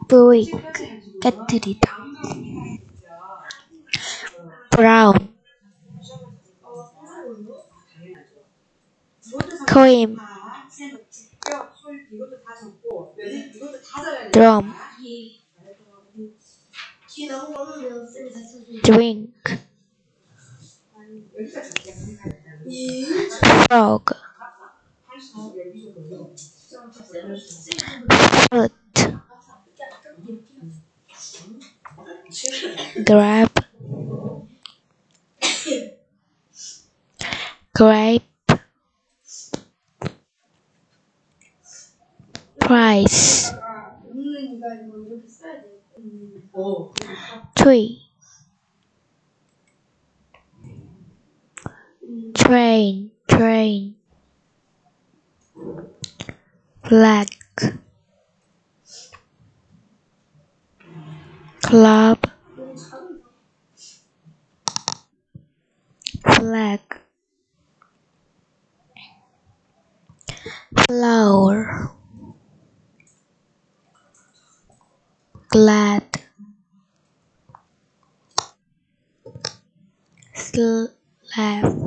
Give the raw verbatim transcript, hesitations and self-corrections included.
부익 깨뜨리다. 브라운 크림 드럼 drink frog fruit grab grape price tree train train flag club flag flower glad slab